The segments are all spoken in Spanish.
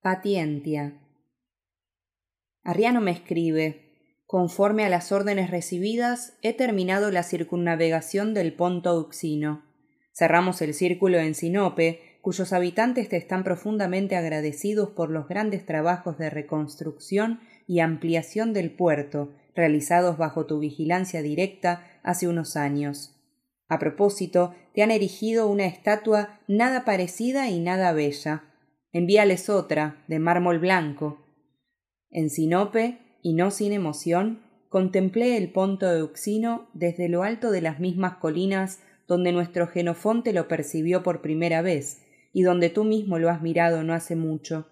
Patientia. Arriano me escribe: conforme a las órdenes recibidas, he terminado la circunnavegación del Ponto Euxino. Cerramos el círculo en Sinope, cuyos habitantes te están profundamente agradecidos por los grandes trabajos de reconstrucción y ampliación del puerto, realizados bajo tu vigilancia directa hace unos años. A propósito, te han erigido una estatua nada parecida y nada bella. Envíales otra, de mármol blanco. En Sinope, y no sin emoción, contemplé el Ponto Euxino desde lo alto de las mismas colinas donde nuestro Genofonte lo percibió por primera vez, y donde tú mismo lo has mirado no hace mucho.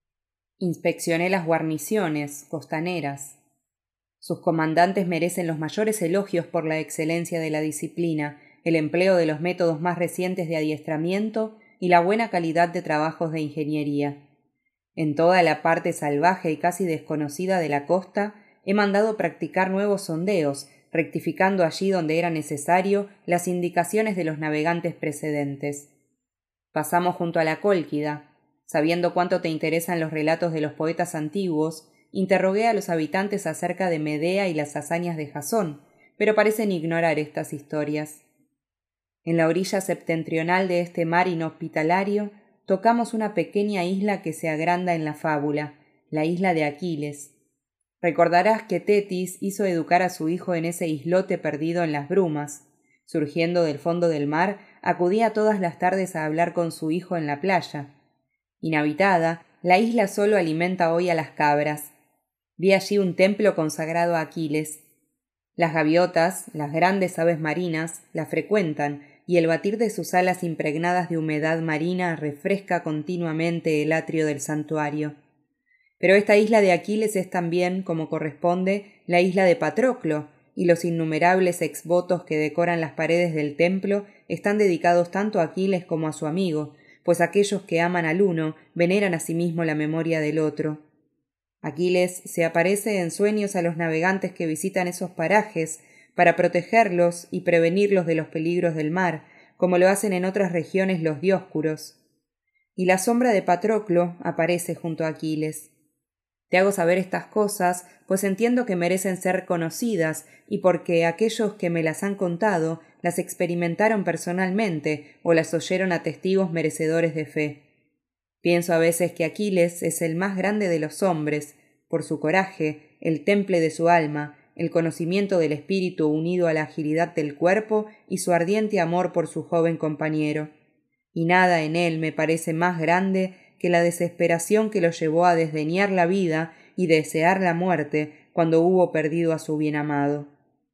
Inspeccioné las guarniciones costaneras. Sus comandantes merecen los mayores elogios por la excelencia de la disciplina, el empleo de los métodos más recientes de adiestramiento y la buena calidad de trabajos de ingeniería. En toda la parte salvaje y casi desconocida de la costa he mandado practicar nuevos sondeos, rectificando allí donde era necesario las indicaciones de los navegantes precedentes. Pasamos junto a la Cólquida. Sabiendo cuánto te interesan los relatos de los poetas antiguos, interrogué a los habitantes acerca de Medea y las hazañas de Jasón, pero parecen ignorar estas historias. En la orilla septentrional de este mar inhospitalario tocamos una pequeña isla que se agranda en la fábula, la isla de Aquiles. Recordarás que Tetis hizo educar a su hijo en ese islote perdido en las brumas. Surgiendo del fondo del mar, acudía todas las tardes a hablar con su hijo en la playa. Inhabitada, la isla solo alimenta hoy a las cabras. Vi allí un templo consagrado a Aquiles. Las gaviotas, las grandes aves marinas, la frecuentan, y el batir de sus alas impregnadas de humedad marina refresca continuamente el atrio del santuario. Pero esta isla de Aquiles es también, como corresponde, la isla de Patroclo, y los innumerables exvotos que decoran las paredes del templo están dedicados tanto a Aquiles como a su amigo, pues aquellos que aman al uno veneran asimismo la memoria del otro. Aquiles se aparece en sueños a los navegantes que visitan esos parajes para protegerlos y prevenirlos de los peligros del mar, como lo hacen en otras regiones los dioscuros. Y la sombra de Patroclo aparece junto a Aquiles. Te hago saber estas cosas, pues entiendo que merecen ser conocidas y porque aquellos que me las han contado las experimentaron personalmente o las oyeron a testigos merecedores de fe. Pienso a veces que Aquiles es el más grande de los hombres, por su coraje, el temple de su alma, el conocimiento del espíritu unido a la agilidad del cuerpo y su ardiente amor por su joven compañero. Y nada en él me parece más grande que la desesperación que lo llevó a desdeñar la vida y desear la muerte cuando hubo perdido a su bien amado.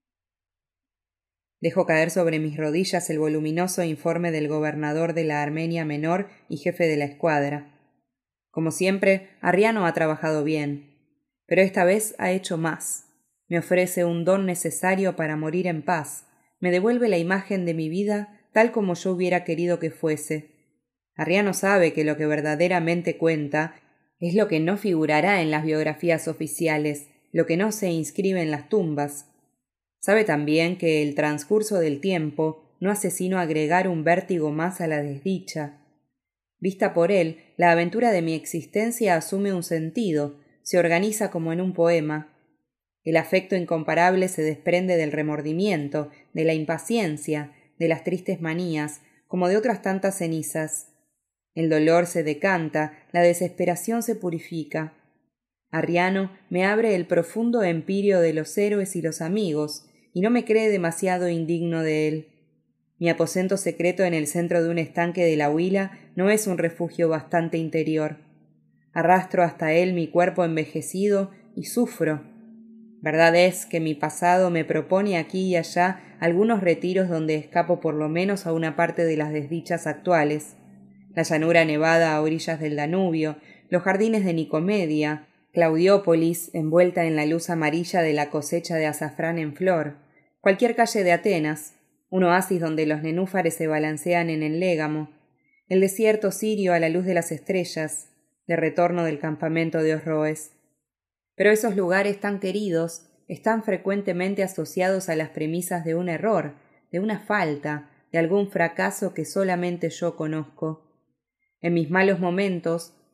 Dejo caer sobre mis rodillas el voluminoso informe del gobernador de la Armenia Menor y jefe de la escuadra. Como siempre, Arriano ha trabajado bien, pero esta vez ha hecho más. Me ofrece un don necesario para morir en paz, me devuelve la imagen de mi vida tal como yo hubiera querido que fuese. Arriano sabe que lo que verdaderamente cuenta es lo que no figurará en las biografías oficiales, lo que no se inscribe en las tumbas. Sabe también que el transcurso del tiempo no hace sino agregar un vértigo más a la desdicha. Vista por él, la aventura de mi existencia asume un sentido, se organiza como en un poema. El afecto incomparable se desprende del remordimiento, de la impaciencia, de las tristes manías, como de otras tantas cenizas. El dolor se decanta, la desesperación se purifica. Arriano me abre el profundo empirio de los héroes y los amigos, y no me cree demasiado indigno de él. Mi aposento secreto en el centro de un estanque de la huila no es un refugio bastante interior. Arrastro hasta él mi cuerpo envejecido y sufro. Verdad es que mi pasado me propone aquí y allá algunos retiros donde escapo por lo menos a una parte de las desdichas actuales. La llanura nevada a orillas del Danubio, los jardines de Nicomedia, Claudiópolis envuelta en la luz amarilla de la cosecha de azafrán en flor, cualquier calle de Atenas, un oasis donde los nenúfares se balancean en el légamo, el desierto sirio a la luz de las estrellas, de retorno del campamento de Osroes. Pero esos lugares tan queridos están frecuentemente asociados a las premisas de un error, de una falta, de algún fracaso que solamente yo conozco. En mis malos momentos,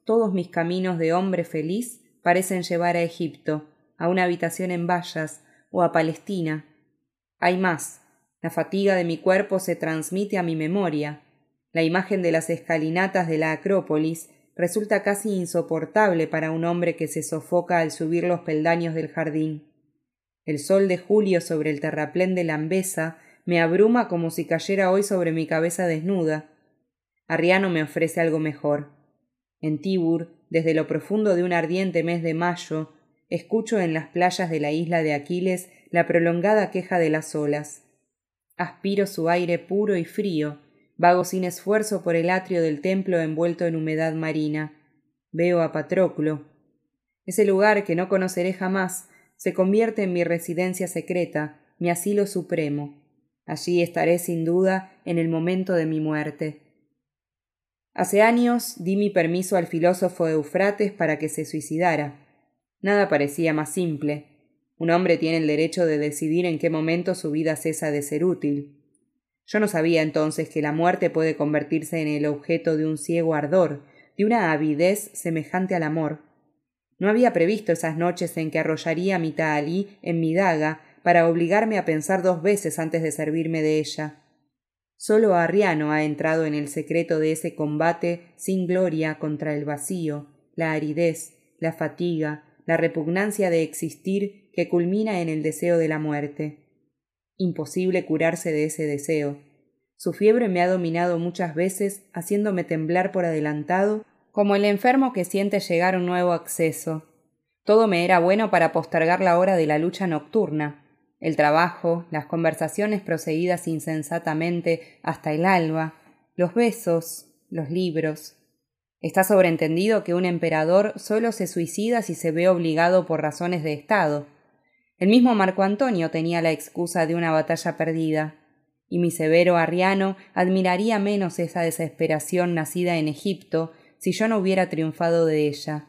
todos mis caminos de hombre feliz parecen llevar a Egipto, a una habitación en Bayas o a Palestina. Hay más. La fatiga de mi cuerpo se transmite a mi memoria. La imagen de las escalinatas de la Acrópolis resulta casi insoportable para un hombre que se sofoca al subir los peldaños del jardín. El sol de julio sobre el terraplén de Lambesa me abruma como si cayera hoy sobre mi cabeza desnuda. Arriano me ofrece algo mejor. En Tibur, desde lo profundo de un ardiente mes de mayo, escucho en las playas de la isla de Aquiles la prolongada queja de las olas. Aspiro su aire puro y frío, vago sin esfuerzo por el atrio del templo envuelto en humedad marina. Veo a Patroclo. Ese lugar que no conoceré jamás se convierte en mi residencia secreta, mi asilo supremo. Allí estaré sin duda en el momento de mi muerte. Hace años di mi permiso al filósofo Eufrates para que se suicidara. Nada parecía más simple. Un hombre tiene el derecho de decidir en qué momento su vida cesa de ser útil. Yo no sabía entonces que la muerte puede convertirse en el objeto de un ciego ardor, de una avidez semejante al amor. No había previsto esas noches en que arrollaría mi tahalí en mi daga para obligarme a pensar 2 veces antes de servirme de ella. Solo Arriano ha entrado en el secreto de ese combate sin gloria contra el vacío, la aridez, la fatiga, la repugnancia de existir que culmina en el deseo de la muerte. Imposible curarse de ese deseo. Su fiebre me ha dominado muchas veces, haciéndome temblar por adelantado, como el enfermo que siente llegar un nuevo acceso. Todo me era bueno para postergar la hora de la lucha nocturna. El trabajo, las conversaciones proseguidas insensatamente hasta el alba, los besos, los libros. Está sobreentendido que un emperador solo se suicida si se ve obligado por razones de Estado. El mismo Marco Antonio tenía la excusa de una batalla perdida, y mi severo Arriano admiraría menos esa desesperación nacida en Egipto si yo no hubiera triunfado de ella.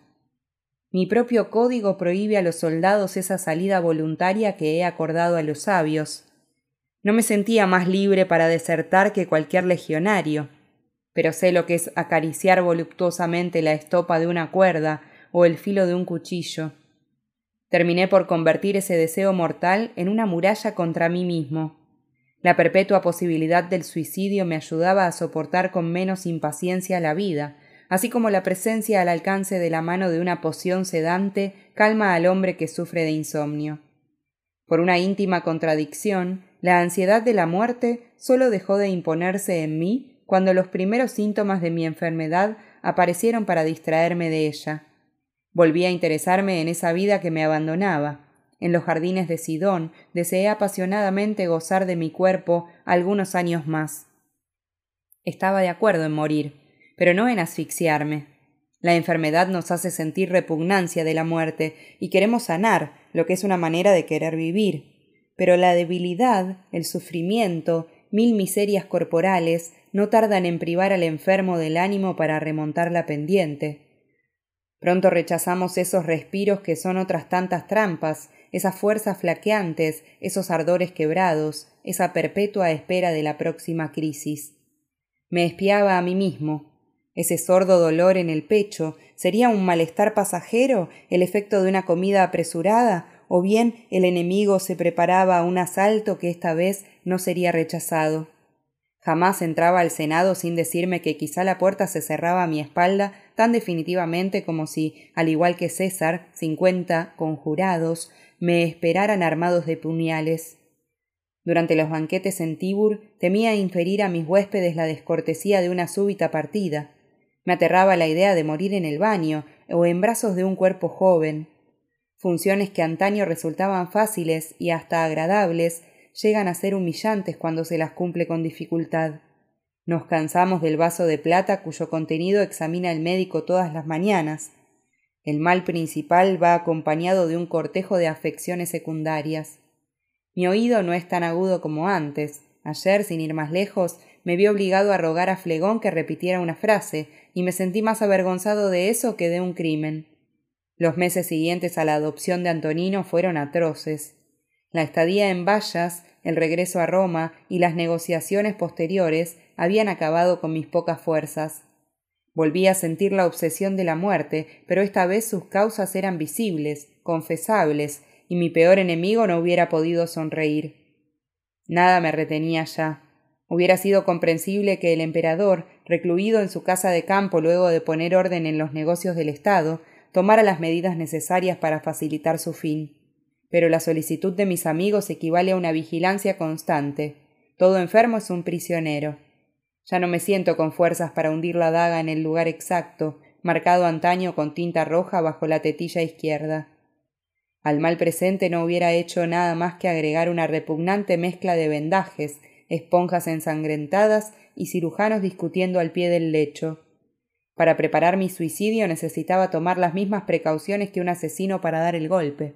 Mi propio código prohíbe a los soldados esa salida voluntaria que he acordado a los sabios. No me sentía más libre para desertar que cualquier legionario, pero sé lo que es acariciar voluptuosamente la estopa de una cuerda o el filo de un cuchillo. Terminé por convertir ese deseo mortal en una muralla contra mí mismo. La perpetua posibilidad del suicidio me ayudaba a soportar con menos impaciencia la vida, así como la presencia al alcance de la mano de una poción sedante calma al hombre que sufre de insomnio. Por una íntima contradicción, la ansiedad de la muerte solo dejó de imponerse en mí cuando los primeros síntomas de mi enfermedad aparecieron para distraerme de ella. Volví a interesarme en esa vida que me abandonaba. En los jardines de Sidón deseé apasionadamente gozar de mi cuerpo algunos años más. Estaba de acuerdo en morir, pero no en asfixiarme. La enfermedad nos hace sentir repugnancia de la muerte y queremos sanar, lo que es una manera de querer vivir. Pero la debilidad, el sufrimiento, 1000 miserias corporales no tardan en privar al enfermo del ánimo para remontar la pendiente. Pronto rechazamos esos respiros que son otras tantas trampas, esas fuerzas flaqueantes, esos ardores quebrados, esa perpetua espera de la próxima crisis. Me espiaba a mí mismo. Ese sordo dolor en el pecho, ¿sería un malestar pasajero, el efecto de una comida apresurada, o bien el enemigo se preparaba a un asalto que esta vez no sería rechazado? Jamás entraba al Senado sin decirme que quizá la puerta se cerraba a mi espalda tan definitivamente como si, al igual que César, 50 conjurados, me esperaran armados de puñales. Durante los banquetes en Tibur temía inferir a mis huéspedes la descortesía de una súbita partida. Me aterraba la idea de morir en el baño o en brazos de un cuerpo joven. Funciones que antaño resultaban fáciles y hasta agradables llegan a ser humillantes cuando se las cumple con dificultad. Nos cansamos del vaso de plata cuyo contenido examina el médico todas las mañanas. El mal principal va acompañado de un cortejo de afecciones secundarias. Mi oído no es tan agudo como antes. Ayer, sin ir más lejos, me vi obligado a rogar a Flegón que repitiera una frase, y me sentí más avergonzado de eso que de un crimen. Los meses siguientes a la adopción de Antonino fueron atroces. La estadía en Bayas, el regreso a Roma y las negociaciones posteriores habían acabado con mis pocas fuerzas. Volví a sentir la obsesión de la muerte, pero esta vez sus causas eran visibles, confesables, y mi peor enemigo no hubiera podido sonreír. Nada me retenía ya. Hubiera sido comprensible que el emperador, recluido en su casa de campo luego de poner orden en los negocios del Estado, tomara las medidas necesarias para facilitar su fin. Pero la solicitud de mis amigos equivale a una vigilancia constante. Todo enfermo es un prisionero. Ya no me siento con fuerzas para hundir la daga en el lugar exacto, marcado antaño con tinta roja bajo la tetilla izquierda. Al mal presente no hubiera hecho nada más que agregar una repugnante mezcla de vendajes, esponjas ensangrentadas y cirujanos discutiendo al pie del lecho. Para preparar mi suicidio necesitaba tomar las mismas precauciones que un asesino para dar el golpe.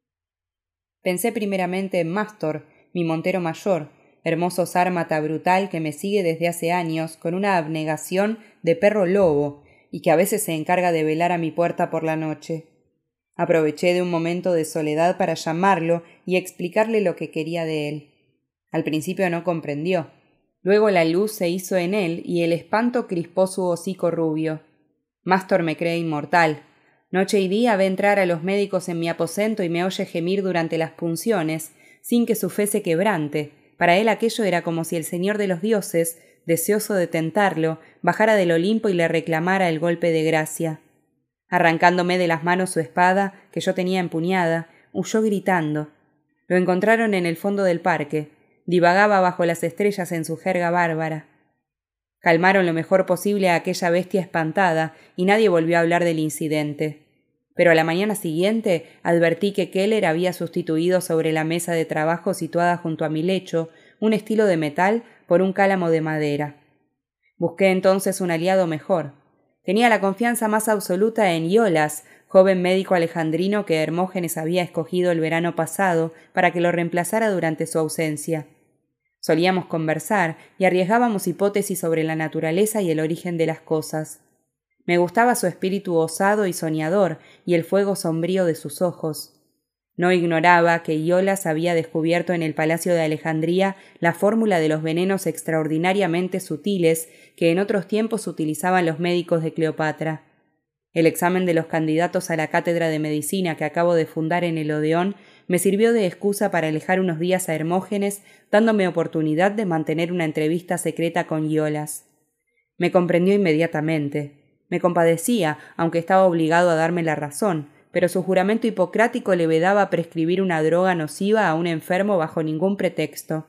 Pensé primeramente en Mástor, mi montero mayor, hermoso sármata brutal que me sigue desde hace años con una abnegación de perro lobo y que a veces se encarga de velar a mi puerta por la noche. Aproveché de un momento de soledad para llamarlo y explicarle lo que quería de él. Al principio no comprendió. Luego la luz se hizo en él y el espanto crispó su hocico rubio. Mástor me cree inmortal. Noche y día ve entrar a los médicos en mi aposento y me oye gemir durante las punciones, sin que su fe se quebrante. Para él aquello era como si el señor de los dioses, deseoso de tentarlo, bajara del Olimpo y le reclamara el golpe de gracia. Arrancándome de las manos su espada, que yo tenía empuñada, huyó gritando. Lo encontraron en el fondo del parque. Divagaba bajo las estrellas en su jerga bárbara. Calmaron lo mejor posible a aquella bestia espantada y nadie volvió a hablar del incidente. Pero a la mañana siguiente advertí que Keller había sustituido sobre la mesa de trabajo situada junto a mi lecho un estilo de metal por un cálamo de madera. Busqué entonces un aliado mejor. Tenía la confianza más absoluta en Iolas, joven médico alejandrino que Hermógenes había escogido el verano pasado para que lo reemplazara durante su ausencia. Solíamos conversar y arriesgábamos hipótesis sobre la naturaleza y el origen de las cosas. Me gustaba su espíritu osado y soñador y el fuego sombrío de sus ojos. No ignoraba que Iolas había descubierto en el Palacio de Alejandría la fórmula de los venenos extraordinariamente sutiles que en otros tiempos utilizaban los médicos de Cleopatra. El examen de los candidatos a la cátedra de medicina que acabo de fundar en el Odeón me sirvió de excusa para alejar unos días a Hermógenes, dándome oportunidad de mantener una entrevista secreta con Iolas. Me comprendió inmediatamente. Me compadecía, aunque estaba obligado a darme la razón, pero su juramento hipocrático le vedaba prescribir una droga nociva a un enfermo bajo ningún pretexto.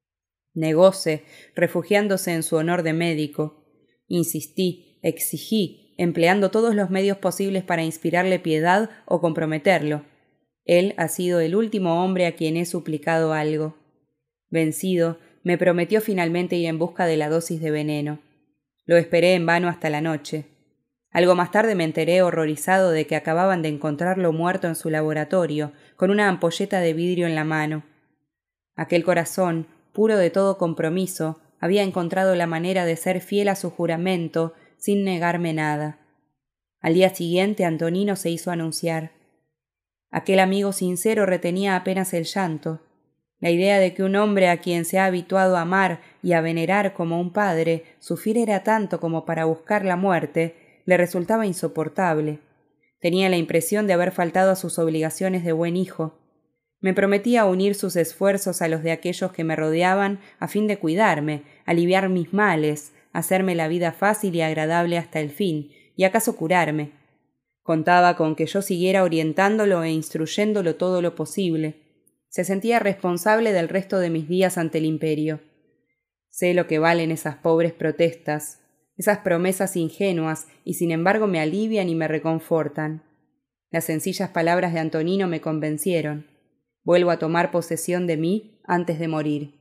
Negóse, refugiándose en su honor de médico. Insistí, exigí, empleando todos los medios posibles para inspirarle piedad o comprometerlo. Él ha sido el último hombre a quien he suplicado algo. Vencido, me prometió finalmente ir en busca de la dosis de veneno. Lo esperé en vano hasta la noche. Algo más tarde me enteré horrorizado de que acababan de encontrarlo muerto en su laboratorio, con una ampolleta de vidrio en la mano. Aquel corazón, puro de todo compromiso, había encontrado la manera de ser fiel a su juramento sin negarme nada. Al día siguiente Antonino se hizo anunciar. Aquel amigo sincero retenía apenas el llanto. La idea de que un hombre a quien se ha habituado a amar y a venerar como un padre sufriera tanto como para buscar la muerte le resultaba insoportable. Tenía la impresión de haber faltado a sus obligaciones de buen hijo. Me prometía unir sus esfuerzos a los de aquellos que me rodeaban a fin de cuidarme, aliviar mis males, hacerme la vida fácil y agradable hasta el fin, y acaso curarme. Contaba con que yo siguiera orientándolo e instruyéndolo todo lo posible. Se sentía responsable del resto de mis días ante el imperio. Sé lo que valen esas pobres protestas, esas promesas ingenuas, y sin embargo me alivian y me reconfortan. Las sencillas palabras de Antonino me convencieron. Vuelvo a tomar posesión de mí antes de morir.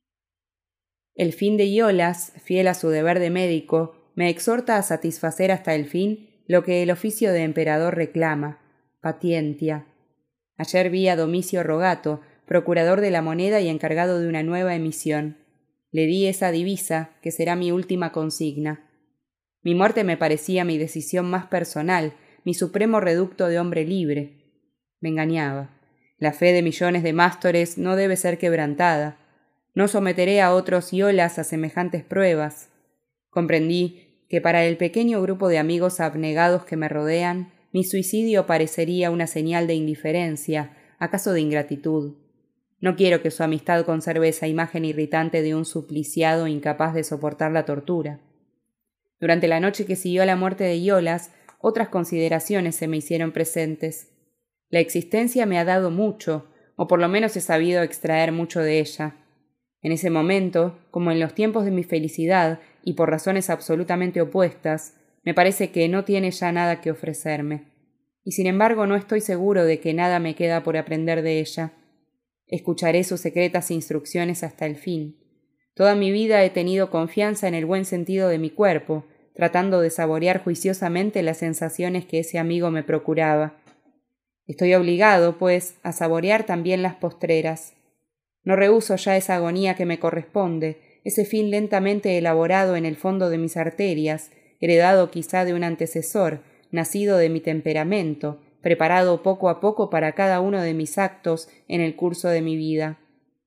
El fin de Iolas, fiel a su deber de médico, me exhorta a satisfacer hasta el fin lo que el oficio de emperador reclama, patientia. Ayer vi a Domicio Rogato, procurador de la moneda y encargado de una nueva emisión. Le di esa divisa, que será mi última consigna. Mi muerte me parecía mi decisión más personal, mi supremo reducto de hombre libre. Me engañaba. La fe de millones de mástores no debe ser quebrantada. No someteré a otros Iolas a semejantes pruebas. Comprendí que para el pequeño grupo de amigos abnegados que me rodean, mi suicidio parecería una señal de indiferencia, acaso de ingratitud. No quiero que su amistad conserve esa imagen irritante de un supliciado incapaz de soportar la tortura. Durante la noche que siguió a la muerte de Iolas, otras consideraciones se me hicieron presentes. La existencia me ha dado mucho, o por lo menos he sabido extraer mucho de ella. En ese momento, como en los tiempos de mi felicidad, y por razones absolutamente opuestas, me parece que no tiene ya nada que ofrecerme. Y sin embargo no estoy seguro de que nada me queda por aprender de ella. Escucharé sus secretas instrucciones hasta el fin. Toda mi vida he tenido confianza en el buen sentido de mi cuerpo, tratando de saborear juiciosamente las sensaciones que ese amigo me procuraba. Estoy obligado, pues, a saborear también las postreras. No rehúso ya esa agonía que me corresponde, ese fin lentamente elaborado en el fondo de mis arterias, heredado quizá de un antecesor, nacido de mi temperamento, preparado poco a poco para cada uno de mis actos en el curso de mi vida.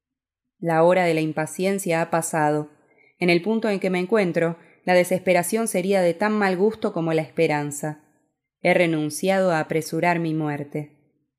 La hora de la impaciencia ha pasado. En el punto en que me encuentro, la desesperación sería de tan mal gusto como la esperanza. He renunciado a apresurar mi muerte.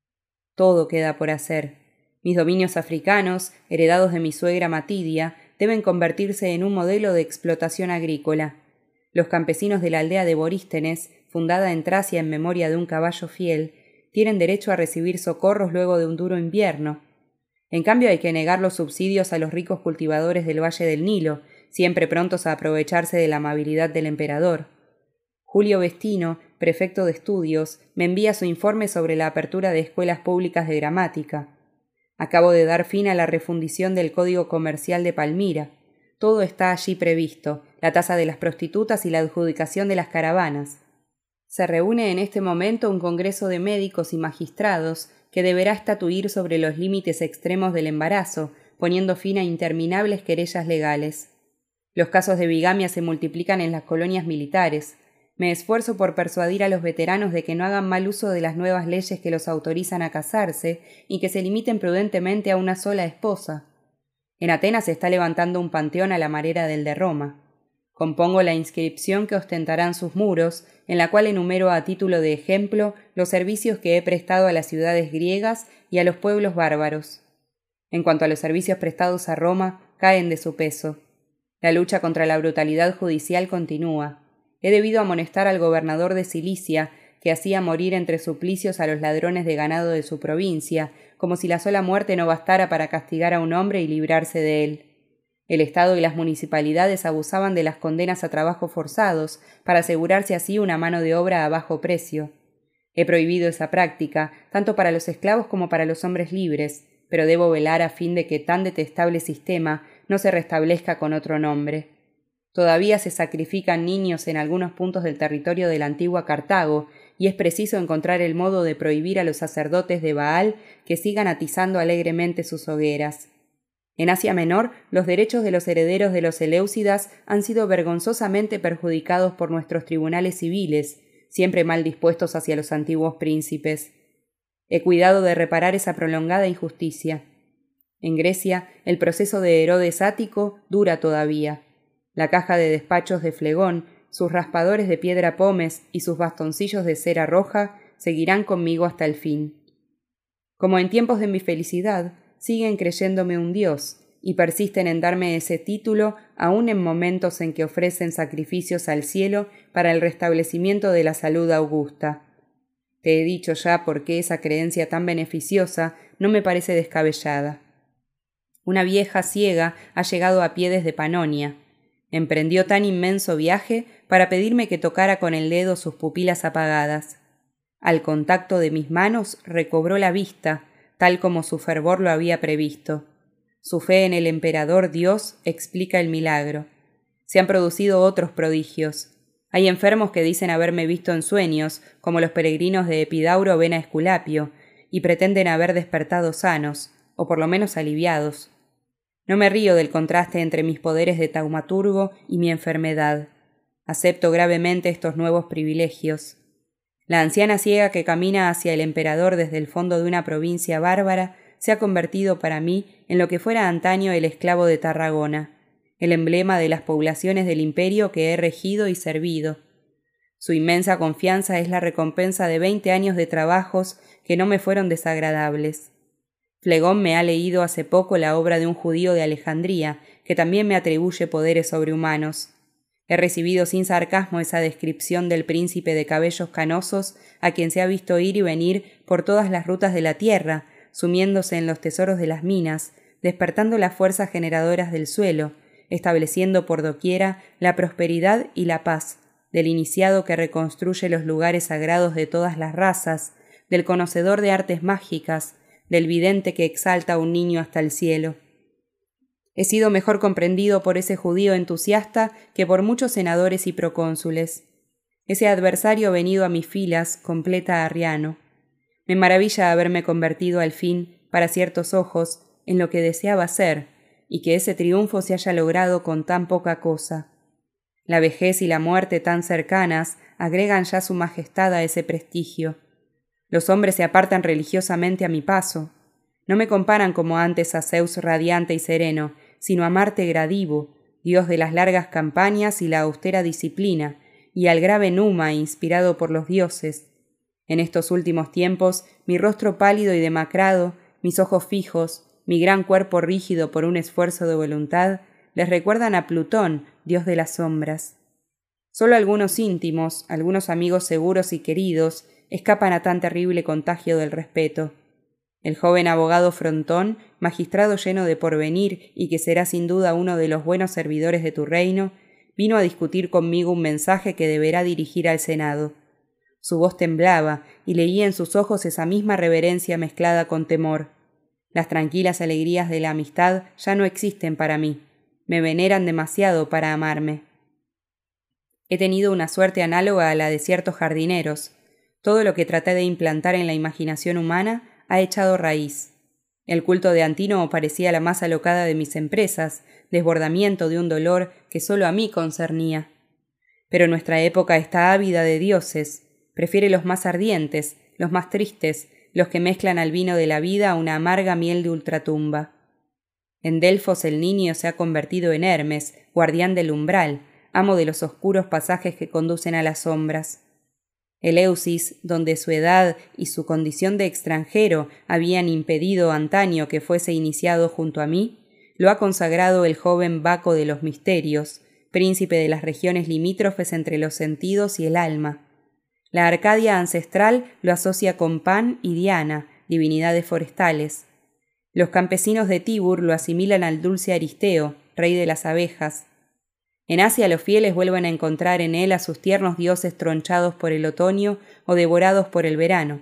Todo queda por hacer. Mis dominios africanos, heredados de mi suegra Matidia, deben convertirse en un modelo de explotación agrícola. Los campesinos de la aldea de Borístenes, fundada en Tracia en memoria de un caballo fiel, tienen derecho a recibir socorros luego de un duro invierno. En cambio hay que negar los subsidios a los ricos cultivadores del Valle del Nilo, siempre prontos a aprovecharse de la amabilidad del emperador. Julio Vestino, prefecto de estudios, me envía su informe sobre la apertura de escuelas públicas de gramática. Acabo de dar fin a la refundición del Código Comercial de Palmira. Todo está allí previsto, la tasa de las prostitutas y la adjudicación de las caravanas. Se reúne en este momento un congreso de médicos y magistrados que deberá estatuir sobre los límites extremos del embarazo, poniendo fin a interminables querellas legales. Los casos de bigamia se multiplican en las colonias militares. Me esfuerzo por persuadir a los veteranos de que no hagan mal uso de las nuevas leyes que los autorizan a casarse y que se limiten prudentemente a una sola esposa. En Atenas se está levantando un panteón a la manera del de Roma. Compongo la inscripción que ostentarán sus muros, en la cual enumero a título de ejemplo los servicios que he prestado a las ciudades griegas y a los pueblos bárbaros. En cuanto a los servicios prestados a Roma, caen de su peso. La lucha contra la brutalidad judicial continúa. He debido amonestar al gobernador de Cilicia, que hacía morir entre suplicios a los ladrones de ganado de su provincia, como si la sola muerte no bastara para castigar a un hombre y librarse de él. El Estado y las municipalidades abusaban de las condenas a trabajos forzados para asegurarse así una mano de obra a bajo precio. He prohibido esa práctica, tanto para los esclavos como para los hombres libres, pero debo velar a fin de que tan detestable sistema no se restablezca con otro nombre. Todavía se sacrifican niños en algunos puntos del territorio de la antigua Cartago, y es preciso encontrar el modo de prohibir a los sacerdotes de Baal que sigan atizando alegremente sus hogueras. En Asia Menor, los derechos de los herederos de los Eleusidas han sido vergonzosamente perjudicados por nuestros tribunales civiles, siempre mal dispuestos hacia los antiguos príncipes. He cuidado de reparar esa prolongada injusticia. En Grecia, el proceso de Herodes Ático dura todavía. La caja de despachos de Flegón, sus raspadores de piedra pómez y sus bastoncillos de cera roja seguirán conmigo hasta el fin. Como en tiempos de mi felicidad, siguen creyéndome un dios y persisten en darme ese título aun en momentos en que ofrecen sacrificios al cielo para el restablecimiento de la salud augusta. Te he dicho ya por qué esa creencia tan beneficiosa no me parece descabellada. Una vieja ciega ha llegado a pie desde Panonia. Emprendió tan inmenso viaje para pedirme que tocara con el dedo sus pupilas apagadas. Al contacto de mis manos recobró la vista, tal como su fervor lo había previsto. Su fe en el emperador Dios explica el milagro. Se han producido otros prodigios. Hay enfermos que dicen haberme visto en sueños, como los peregrinos de Epidauro ven a Esculapio, y pretenden haber despertado sanos, o por lo menos aliviados. No me río del contraste entre mis poderes de taumaturgo y mi enfermedad. Acepto gravemente estos nuevos privilegios. La anciana ciega que camina hacia el emperador desde el fondo de una provincia bárbara se ha convertido para mí en lo que fuera antaño el esclavo de Tarragona. el emblema de las poblaciones del imperio que he regido y servido. Su inmensa confianza es la recompensa de 20 años de trabajos que no me fueron desagradables. Flegón me ha leído hace poco la obra de un judío de Alejandría, que también me atribuye poderes sobrehumanos. He recibido sin sarcasmo esa descripción del príncipe de cabellos canosos a quien se ha visto ir y venir por todas las rutas de la tierra, sumiéndose en los tesoros de las minas, despertando las fuerzas generadoras del suelo, estableciendo por doquiera la prosperidad y la paz, del iniciado que reconstruye los lugares sagrados de todas las razas, del conocedor de artes mágicas, del vidente que exalta a un niño hasta el cielo. He sido mejor comprendido por ese judío entusiasta que por muchos senadores y procónsules. Ese adversario venido a mis filas completa a Arriano. Me maravilla haberme convertido al fin, para ciertos ojos, en lo que deseaba ser, y que ese triunfo se haya logrado con tan poca cosa. La vejez y la muerte tan cercanas agregan ya su majestad a ese prestigio. Los hombres se apartan religiosamente a mi paso. No me comparan como antes a Zeus radiante y sereno, sino a Marte gradivo, dios de las largas campañas y la austera disciplina, y al grave Numa inspirado por los dioses. En estos últimos tiempos, mi rostro pálido y demacrado, mis ojos fijos, mi gran cuerpo rígido por un esfuerzo de voluntad, les recuerdan a Plutón, dios de las sombras. Solo algunos íntimos, algunos amigos seguros y queridos, escapan a tan terrible contagio del respeto. El joven abogado Frontón, magistrado lleno de porvenir y que será sin duda uno de los buenos servidores de tu reino, vino a discutir conmigo un mensaje que deberá dirigir al Senado. Su voz temblaba y leía en sus ojos esa misma reverencia mezclada con temor. Las tranquilas alegrías de la amistad ya no existen para mí. Me veneran demasiado para amarme. He tenido una suerte análoga a la de ciertos jardineros. Todo lo que traté de implantar en la imaginación humana ha echado raíz. El culto de Antínoe parecía la más alocada de mis empresas, desbordamiento de un dolor que sólo a mí concernía. Pero nuestra época está ávida de dioses, prefiere los más ardientes, los más tristes, los que mezclan al vino de la vida una amarga miel de ultratumba. En Delfos el niño se ha convertido en Hermes, guardián del umbral, amo de los oscuros pasajes que conducen a las sombras. Eleusis, donde su edad y su condición de extranjero habían impedido antaño que fuese iniciado junto a mí, lo ha consagrado el joven Baco de los misterios, príncipe de las regiones limítrofes entre los sentidos y el alma. La Arcadia ancestral lo asocia con Pan y Diana, divinidades forestales. Los campesinos de Tibur lo asimilan al dulce Aristeo, rey de las abejas. En Asia los fieles vuelven a encontrar en él a sus tiernos dioses tronchados por el otoño o devorados por el verano.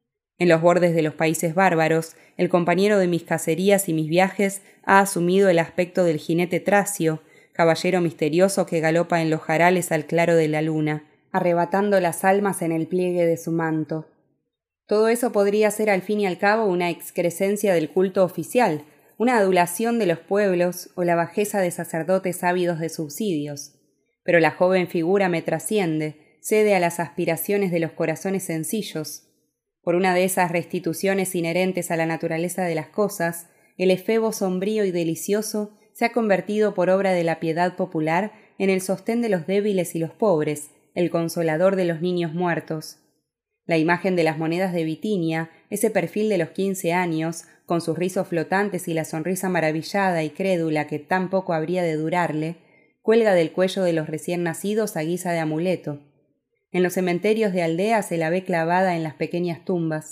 En los bordes de los países bárbaros, el compañero de mis cacerías y mis viajes ha asumido el aspecto del jinete tracio, caballero misterioso que galopa en los jarales al claro de la luna, arrebatando las almas en el pliegue de su manto. Todo eso podría ser al fin y al cabo una excrescencia del culto oficial, una adulación de los pueblos o la bajeza de sacerdotes ávidos de subsidios. Pero la joven figura me trasciende, cede a las aspiraciones de los corazones sencillos. Por una de esas restituciones inherentes a la naturaleza de las cosas, el efebo sombrío y delicioso se ha convertido por obra de la piedad popular en el sostén de los débiles y los pobres, el consolador de los niños muertos. La imagen de las monedas de Bitinia, ese perfil de los 15 años, con sus rizos flotantes y la sonrisa maravillada y crédula que tan poco habría de durarle, cuelga del cuello de los recién nacidos a guisa de amuleto. En los cementerios de aldea se la ve clavada en las pequeñas tumbas.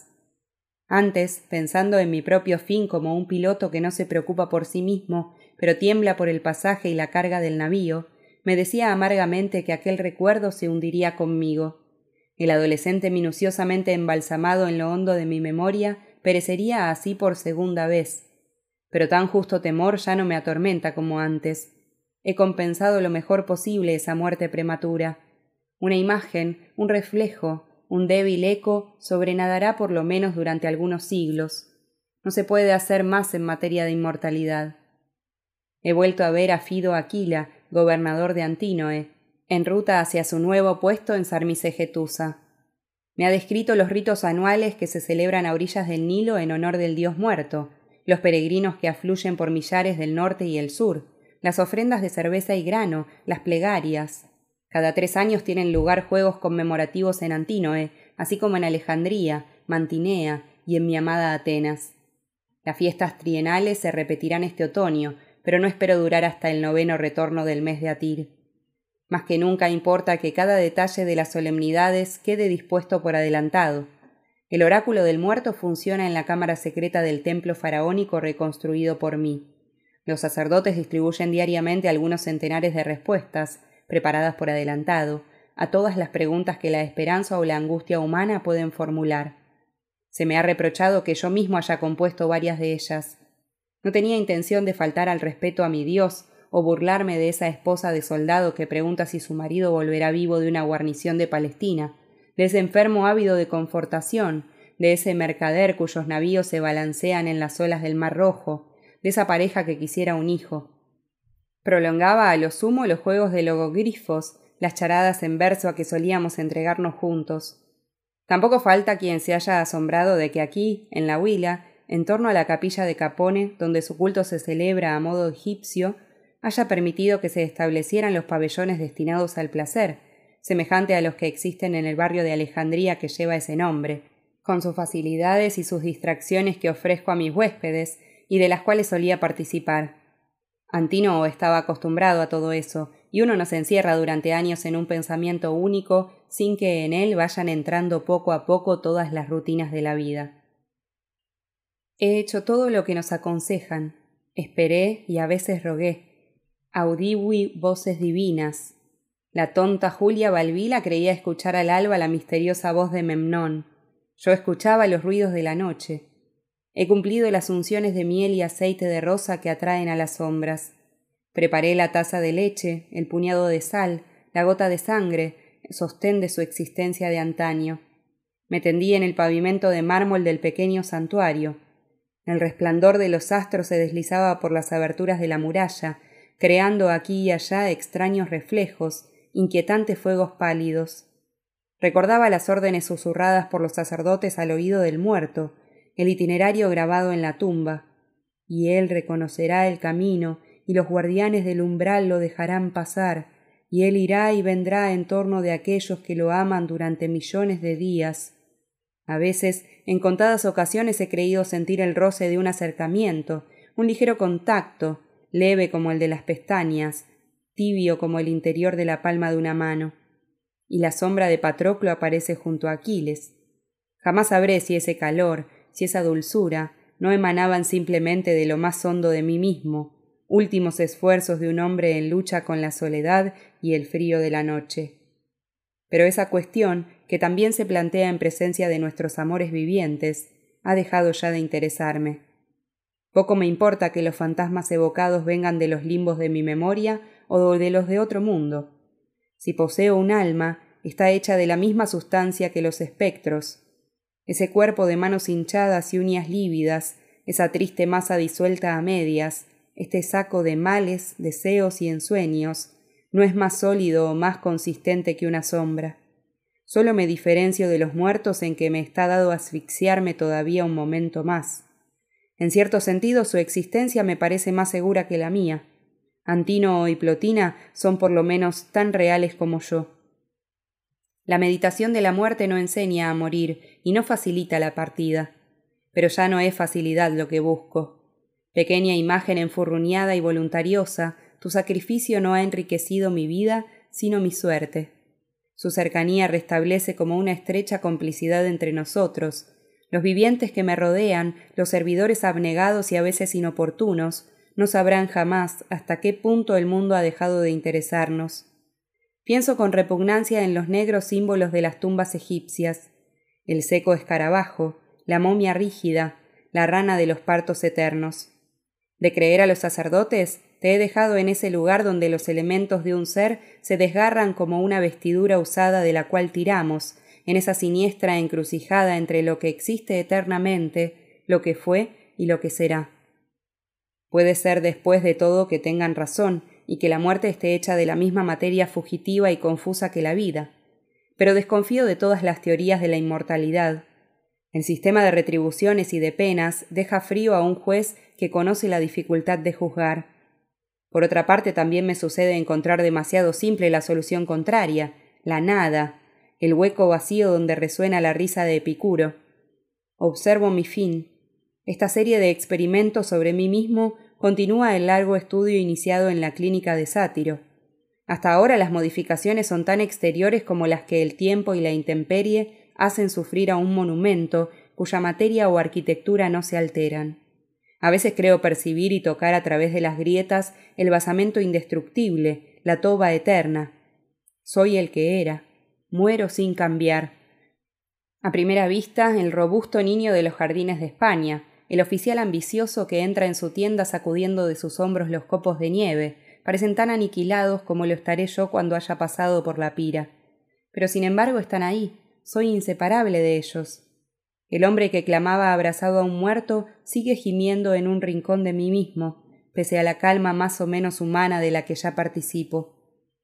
Antes, pensando en mi propio fin como un piloto que no se preocupa por sí mismo, pero tiembla por el pasaje y la carga del navío, me decía amargamente que aquel recuerdo se hundiría conmigo. El adolescente minuciosamente embalsamado en lo hondo de mi memoria perecería así por segunda vez. Pero tan justo temor ya no me atormenta como antes. He compensado lo mejor posible esa muerte prematura. Una imagen, un reflejo, un débil eco sobrenadará por lo menos durante algunos siglos. No se puede hacer más en materia de inmortalidad. He vuelto a ver a Fido Aquila, gobernador de Antínoe, en ruta hacia su nuevo puesto en Sarmisegetusa. Me ha descrito los ritos anuales que se celebran a orillas del Nilo en honor del dios muerto, los peregrinos que afluyen por millares del norte y el sur, las ofrendas de cerveza y grano, las plegarias. Cada 3 años tienen lugar juegos conmemorativos en Antínoe, así como en Alejandría, Mantinea y en mi amada Atenas. Las fiestas trienales se repetirán este otoño, pero no espero durar hasta el 9º retorno del mes de Atir. Más que nunca importa que cada detalle de las solemnidades quede dispuesto por adelantado. El oráculo del muerto funciona en la cámara secreta del templo faraónico reconstruido por mí. Los sacerdotes distribuyen diariamente algunos centenares de respuestas, preparadas por adelantado, a todas las preguntas que la esperanza o la angustia humana pueden formular. Se me ha reprochado que yo mismo haya compuesto varias de ellas. No tenía intención de faltar al respeto a mi Dios o burlarme de esa esposa de soldado que pregunta si su marido volverá vivo de una guarnición de Palestina, de ese enfermo ávido de confortación, de ese mercader cuyos navíos se balancean en las olas del Mar Rojo, de esa pareja que quisiera un hijo. Prolongaba a lo sumo los juegos de logogrifos, las charadas en verso a que solíamos entregarnos juntos. Tampoco falta quien se haya asombrado de que aquí, en la huila, en torno a la capilla de Capone, donde su culto se celebra a modo egipcio, haya permitido que se establecieran los pabellones destinados al placer, semejante a los que existen en el barrio de Alejandría que lleva ese nombre, con sus facilidades y sus distracciones que ofrezco a mis huéspedes y de las cuales solía participar. Antínoo estaba acostumbrado a todo eso, y uno no se encierra durante años en un pensamiento único sin que en él vayan entrando poco a poco todas las rutinas de la vida. He hecho todo lo que nos aconsejan. Esperé y a veces rogué. Audivi voces divinas. La tonta Julia Balbila creía escuchar al alba la misteriosa voz de Memnón. Yo escuchaba los ruidos de la noche. He cumplido las unciones de miel y aceite de rosa que atraen a las sombras. Preparé la taza de leche, el puñado de sal, la gota de sangre, sostén de su existencia de antaño. Me tendí en el pavimento de mármol del pequeño santuario. El resplandor de los astros se deslizaba por las aberturas de la muralla, creando aquí y allá extraños reflejos, inquietantes fuegos pálidos. Recordaba las órdenes susurradas por los sacerdotes al oído del muerto, el itinerario grabado en la tumba. Y él reconocerá el camino, y los guardianes del umbral lo dejarán pasar, y él irá y vendrá en torno de aquellos que lo aman durante millones de días. A veces, en contadas ocasiones he creído sentir el roce de un acercamiento, un ligero contacto, leve como el de las pestañas, tibio como el interior de la palma de una mano. Y la sombra de Patroclo aparece junto a Aquiles. Jamás sabré si ese calor, si esa dulzura, no emanaban simplemente de lo más hondo de mí mismo, últimos esfuerzos de un hombre en lucha con la soledad y el frío de la noche. Pero esa cuestión, que también se plantea en presencia de nuestros amores vivientes, ha dejado ya de interesarme. Poco me importa que los fantasmas evocados vengan de los limbos de mi memoria o de los de otro mundo. Si poseo un alma, está hecha de la misma sustancia que los espectros. Ese cuerpo de manos hinchadas y uñas lívidas, esa triste masa disuelta a medias, este saco de males, deseos y ensueños, no es más sólido o más consistente que una sombra. Solo me diferencio de los muertos en que me está dado asfixiarme todavía un momento más. En cierto sentido, su existencia me parece más segura que la mía. Antínoo y Plotina son por lo menos tan reales como yo. La meditación de la muerte no enseña a morir y no facilita la partida. Pero ya no es facilidad lo que busco. Pequeña imagen enfurruñada y voluntariosa, tu sacrificio no ha enriquecido mi vida, sino mi suerte. Su cercanía restablece como una estrecha complicidad entre nosotros. Los vivientes que me rodean, los servidores abnegados y a veces inoportunos, no sabrán jamás hasta qué punto el mundo ha dejado de interesarnos. Pienso con repugnancia en los negros símbolos de las tumbas egipcias, el seco escarabajo, la momia rígida, la rana de los partos eternos. De creer a los sacerdotes, te he dejado en ese lugar donde los elementos de un ser se desgarran como una vestidura usada de la cual tiramos, en esa siniestra encrucijada entre lo que existe eternamente, lo que fue y lo que será. Puede ser después de todo que tengan razón y que la muerte esté hecha de la misma materia fugitiva y confusa que la vida, pero desconfío de todas las teorías de la inmortalidad. El sistema de retribuciones y de penas deja frío a un juez que conoce la dificultad de juzgar. Por otra parte, también me sucede encontrar demasiado simple la solución contraria, la nada, el hueco vacío donde resuena la risa de Epicuro. Observo mi fin. Esta serie de experimentos sobre mí mismo continúa el largo estudio iniciado en la clínica de Sátiro. Hasta ahora las modificaciones son tan exteriores como las que el tiempo y la intemperie hacen sufrir a un monumento cuya materia o arquitectura no se alteran. A veces creo percibir y tocar a través de las grietas el basamento indestructible, la toba eterna. Soy el que era. Muero sin cambiar. A primera vista, el robusto niño de los jardines de España, el oficial ambicioso que entra en su tienda sacudiendo de sus hombros los copos de nieve, parecen tan aniquilados como lo estaré yo cuando haya pasado por la pira. Pero sin embargo están ahí. Soy inseparable de ellos. El hombre que clamaba abrazado a un muerto sigue gimiendo en un rincón de mí mismo, pese a la calma más o menos humana de la que ya participo.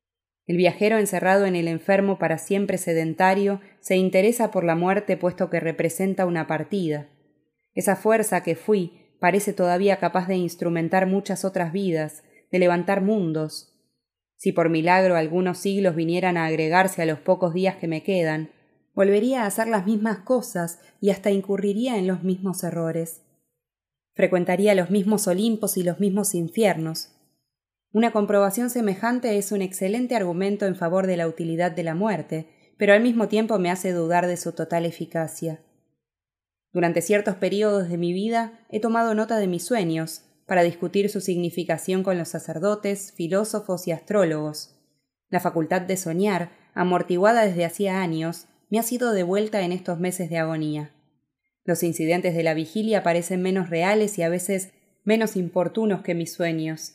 El viajero encerrado en el enfermo para siempre sedentario se interesa por la muerte puesto que representa una partida. Esa fuerza que fui parece todavía capaz de instrumentar muchas otras vidas, de levantar mundos. Si por milagro algunos siglos vinieran a agregarse a los pocos días que me quedan, volvería a hacer las mismas cosas y hasta incurriría en los mismos errores. Frecuentaría los mismos Olimpos y los mismos infiernos. Una comprobación semejante es un excelente argumento en favor de la utilidad de la muerte, pero al mismo tiempo me hace dudar de su total eficacia. Durante ciertos períodos de mi vida he tomado nota de mis sueños, para discutir su significación con los sacerdotes, filósofos y astrólogos. La facultad de soñar, amortiguada desde hacía años, me ha sido devuelta en estos meses de agonía. Los incidentes de la vigilia parecen menos reales y a veces menos importunos que mis sueños.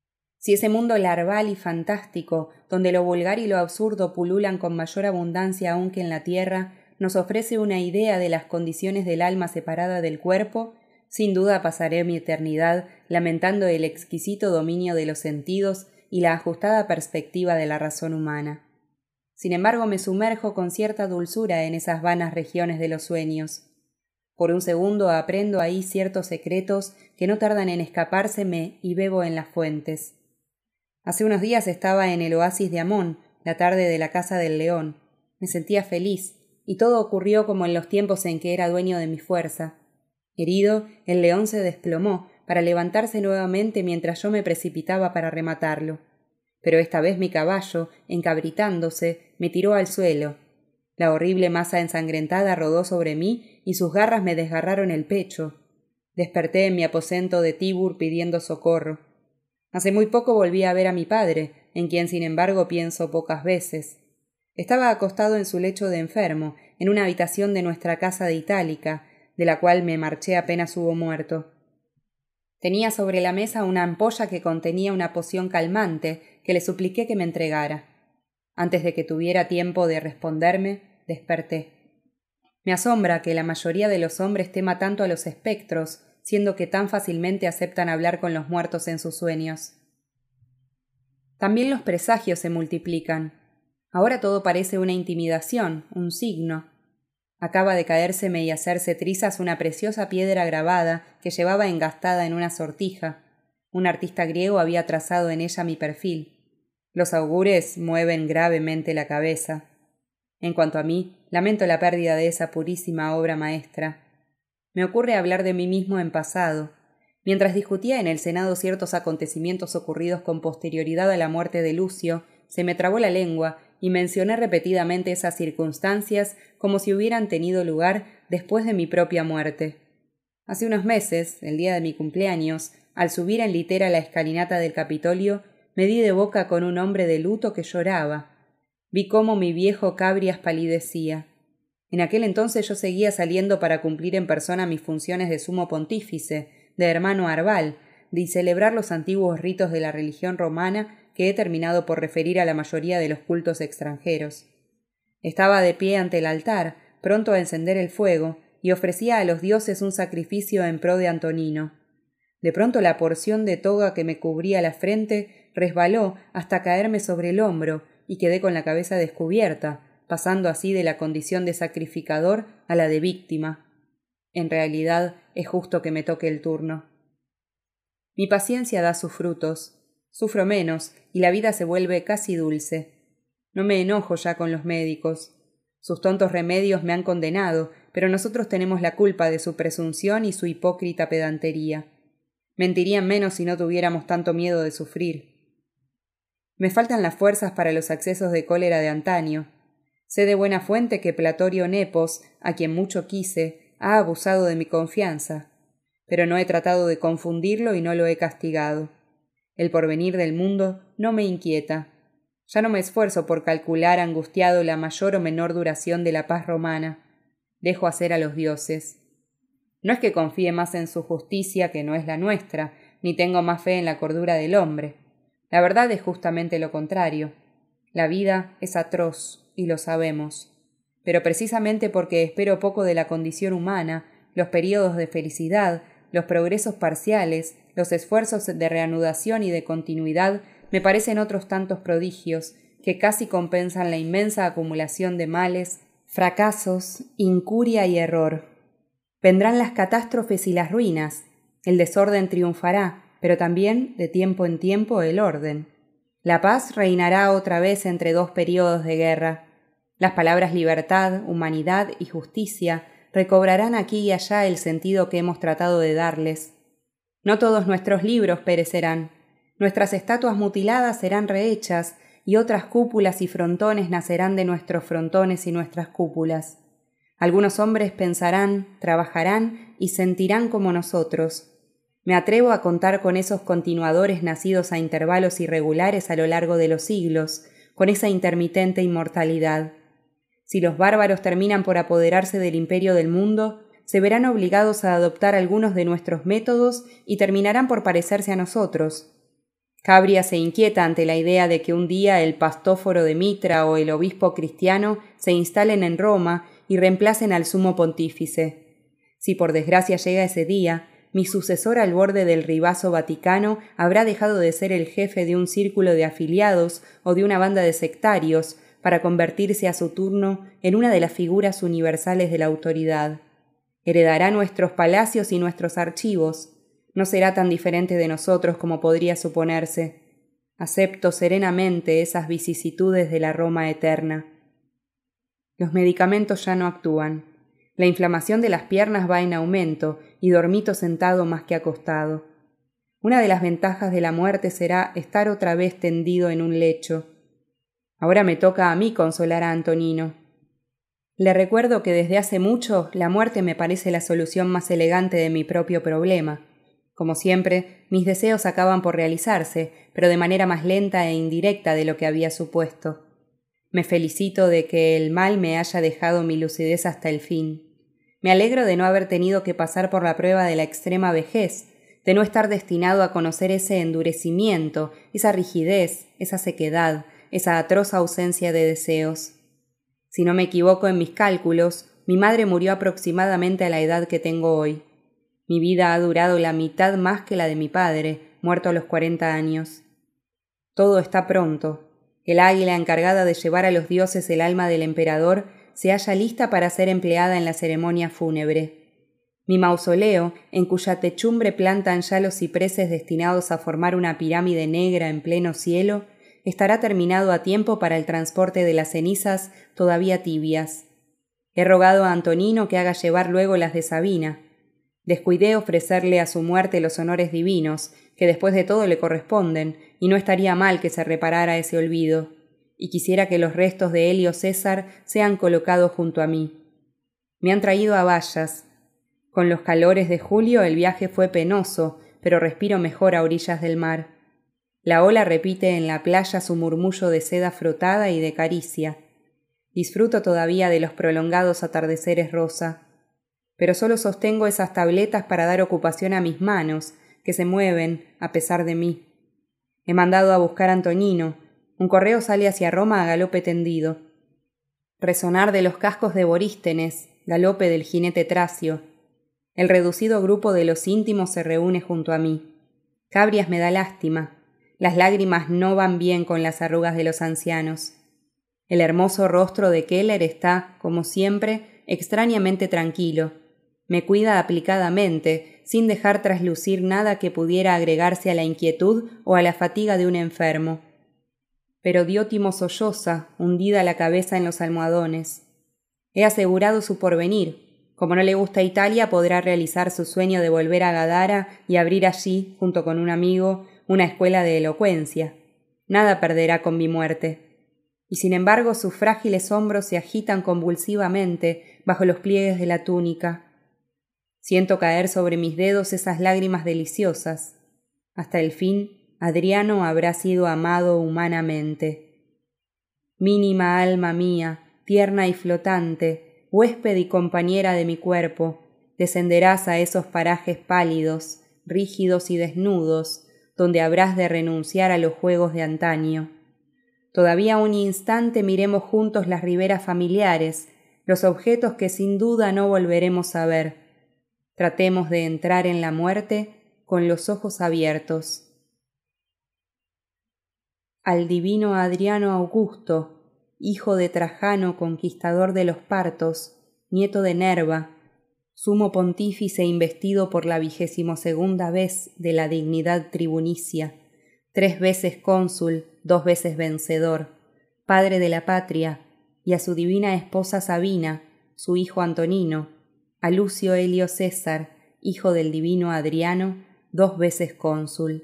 Si ese mundo larval y fantástico, donde lo vulgar y lo absurdo pululan con mayor abundancia aún que en la tierra, nos ofrece una idea de las condiciones del alma separada del cuerpo, sin duda pasaré mi eternidad lamentando el exquisito dominio de los sentidos y la ajustada perspectiva de la razón humana. Sin embargo, me sumerjo con cierta dulzura en esas vanas regiones de los sueños. Por un segundo aprendo ahí ciertos secretos que no tardan en escapárseme y bebo en las fuentes. Hace unos días estaba en el oasis de Amón, la tarde de la Casa del León. Me sentía feliz, y todo ocurrió como en los tiempos en que era dueño de mi fuerza. Herido, el león se desplomó para levantarse nuevamente mientras yo me precipitaba para rematarlo. Pero esta vez mi caballo, encabritándose, me tiró al suelo. La horrible masa ensangrentada rodó sobre mí y sus garras me desgarraron el pecho. Desperté en mi aposento de Tíbur pidiendo socorro. Hace muy poco volví a ver a mi padre, en quien sin embargo pienso pocas veces. Estaba acostado en su lecho de enfermo, en una habitación de nuestra casa de Itálica, de la cual me marché apenas hubo muerto. Tenía sobre la mesa una ampolla que contenía una poción calmante que le supliqué que me entregara. Antes de que tuviera tiempo de responderme, desperté. Me asombra que la mayoría de los hombres tema tanto a los espectros, siendo que tan fácilmente aceptan hablar con los muertos en sus sueños. También los presagios se multiplican. Ahora todo parece una intimidación, un signo. Acaba de caérseme y hacerse trizas una preciosa piedra grabada que llevaba engastada en una sortija. Un artista griego había trazado en ella mi perfil. Los augures mueven gravemente la cabeza. En cuanto a mí, lamento la pérdida de esa purísima obra maestra. Me ocurre hablar de mí mismo en pasado. Mientras discutía en el Senado ciertos acontecimientos ocurridos con posterioridad a la muerte de Lucio, se me trabó la lengua y mencioné repetidamente esas circunstancias como si hubieran tenido lugar después de mi propia muerte. Hace unos meses, el día de mi cumpleaños, al subir en litera la escalinata del Capitolio, me di de boca con un hombre de luto que lloraba. Vi cómo mi viejo Cabrias palidecía. En aquel entonces yo seguía saliendo para cumplir en persona mis funciones de sumo pontífice, de hermano Arval, de celebrar los antiguos ritos de la religión romana que he terminado por referir a la mayoría de los cultos extranjeros. Estaba de pie ante el altar, pronto a encender el fuego, y ofrecía a los dioses un sacrificio en pro de Antonino. De pronto la porción de toga que me cubría la frente resbaló hasta caerme sobre el hombro y quedé con la cabeza descubierta, pasando así de la condición de sacrificador a la de víctima. En realidad es justo que me toque el turno. Mi paciencia da sus frutos. Sufro menos, y la vida se vuelve casi dulce. No me enojo ya con los médicos. Sus tontos remedios me han condenado, pero nosotros tenemos la culpa de su presunción y su hipócrita pedantería. Mentirían menos si no tuviéramos tanto miedo de sufrir. Me faltan las fuerzas para los accesos de cólera de antaño. Sé de buena fuente que Platorio Nepos, a quien mucho quise, ha abusado de mi confianza, pero no he tratado de confundirlo y no lo he castigado. El porvenir del mundo no me inquieta. Ya no me esfuerzo por calcular angustiado la mayor o menor duración de la paz romana. Dejo hacer a los dioses. No es que confíe más en su justicia que no es la nuestra, ni tengo más fe en la cordura del hombre. La verdad es justamente lo contrario. La vida es atroz, y lo sabemos. Pero precisamente porque espero poco de la condición humana, los períodos de felicidad, los progresos parciales, los esfuerzos de reanudación y de continuidad, me parecen otros tantos prodigios que casi compensan la inmensa acumulación de males, fracasos, incuria y error. Vendrán las catástrofes y las ruinas. El desorden triunfará, pero también, de tiempo en tiempo, el orden. La paz reinará otra vez entre dos períodos de guerra. Las palabras libertad, humanidad y justicia recobrarán aquí y allá el sentido que hemos tratado de darles. No todos nuestros libros perecerán. Nuestras estatuas mutiladas serán rehechas, y otras cúpulas y frontones nacerán de nuestros frontones y nuestras cúpulas. Algunos hombres pensarán, trabajarán y sentirán como nosotros. Me atrevo a contar con esos continuadores nacidos a intervalos irregulares a lo largo de los siglos, con esa intermitente inmortalidad. Si los bárbaros terminan por apoderarse del imperio del mundo, se verán obligados a adoptar algunos de nuestros métodos y terminarán por parecerse a nosotros. Cabria se inquieta ante la idea de que un día el pastóforo de Mitra o el obispo cristiano se instalen en Roma y reemplacen al sumo pontífice. Si por desgracia llega ese día, mi sucesor al borde del ribazo vaticano habrá dejado de ser el jefe de un círculo de afiliados o de una banda de sectarios para convertirse a su turno en una de las figuras universales de la autoridad. Heredará nuestros palacios y nuestros archivos. No será tan diferente de nosotros como podría suponerse. Acepto serenamente esas vicisitudes de la Roma eterna. Los medicamentos ya no actúan. La inflamación de las piernas va en aumento y dormito sentado más que acostado. Una de las ventajas de la muerte será estar otra vez tendido en un lecho. Ahora me toca a mí consolar a Antonino. Le recuerdo que desde hace mucho la muerte me parece la solución más elegante de mi propio problema. Como siempre, mis deseos acaban por realizarse, pero de manera más lenta e indirecta de lo que había supuesto. Me felicito de que el mal me haya dejado mi lucidez hasta el fin. Me alegro de no haber tenido que pasar por la prueba de la extrema vejez, de no estar destinado a conocer ese endurecimiento, esa rigidez, esa sequedad, esa atroz ausencia de deseos. Si no me equivoco en mis cálculos, mi madre murió aproximadamente a la edad que tengo hoy. Mi vida ha durado la mitad más que la de mi padre, muerto a los 40 años. Todo está pronto. El águila encargada de llevar a los dioses el alma del emperador se halla lista para ser empleada en la ceremonia fúnebre. Mi mausoleo, en cuya techumbre plantan ya los cipreses destinados a formar una pirámide negra en pleno cielo, estará terminado a tiempo para el transporte de las cenizas todavía tibias. He rogado a Antonino que haga llevar luego las de Sabina. Descuidé ofrecerle a su muerte los honores divinos, que después de todo le corresponden, y no estaría mal que se reparara ese olvido, y quisiera que los restos de Helio César sean colocados junto a mí. Me han traído a Bayas. Con los calores de julio el viaje fue penoso, pero respiro mejor a orillas del mar. La ola repite en la playa su murmullo de seda frotada y de caricia. Disfruto todavía de los prolongados atardeceres rosa. Pero solo sostengo esas tabletas para dar ocupación a mis manos, que se mueven a pesar de mí. He mandado a buscar a Antonino. Un correo sale hacia Roma a galope tendido. Resonar de los cascos de Borístenes, galope del jinete Tracio. El reducido grupo de los íntimos se reúne junto a mí. Cabrias me da lástima. Las lágrimas no van bien con las arrugas de los ancianos. El hermoso rostro de Keller está, como siempre, extrañamente tranquilo. Me cuida aplicadamente, sin dejar traslucir nada que pudiera agregarse a la inquietud o a la fatiga de un enfermo. Pero Diótimo solloza, hundida la cabeza en los almohadones. He asegurado su porvenir. Como no le gusta Italia, podrá realizar su sueño de volver a Gadara y abrir allí, junto con un amigo, una escuela de elocuencia. Nada perderá con mi muerte. Y sin embargo sus frágiles hombros se agitan convulsivamente bajo los pliegues de la túnica. Siento caer sobre mis dedos esas lágrimas deliciosas. Hasta el fin, Adriano habrá sido amado humanamente. Mínima alma mía, tierna y flotante, huésped y compañera de mi cuerpo, descenderás a esos parajes pálidos, rígidos y desnudos, donde habrás de renunciar a los juegos de antaño. Todavía un instante miremos juntos las riberas familiares, los objetos que sin duda no volveremos a ver. Tratemos de entrar en la muerte con los ojos abiertos. Al divino Adriano Augusto, hijo de Trajano, conquistador de los partos, nieto de Nerva, sumo pontífice investido por la 22ª vez de la dignidad tribunicia, 3 veces cónsul, 2 veces vencedor, padre de la patria, y a su divina esposa Sabina, su hijo Antonino, a Lucio Helio César, hijo del divino Adriano, 2 veces cónsul.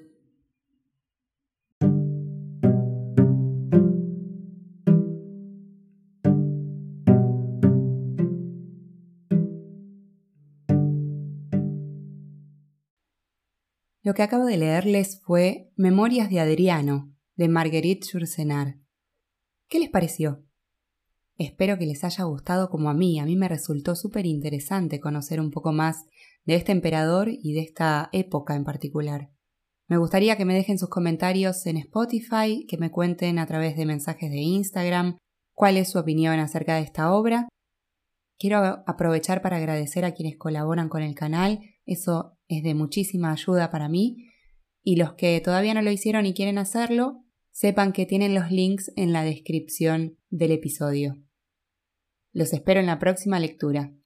Lo que acabo de leerles fue Memorias de Adriano, de Marguerite Yourcenar. ¿Qué les pareció? Espero que les haya gustado como a mí. A mí me resultó súper interesante conocer un poco más de este emperador y de esta época en particular. Me gustaría que me dejen sus comentarios en Spotify, que me cuenten a través de mensajes de Instagram cuál es su opinión acerca de esta obra. Quiero aprovechar para agradecer a quienes colaboran con el canal, eso es de muchísima ayuda para mí, y los que todavía no lo hicieron y quieren hacerlo, sepan que tienen los links en la descripción del episodio. Los espero en la próxima lectura.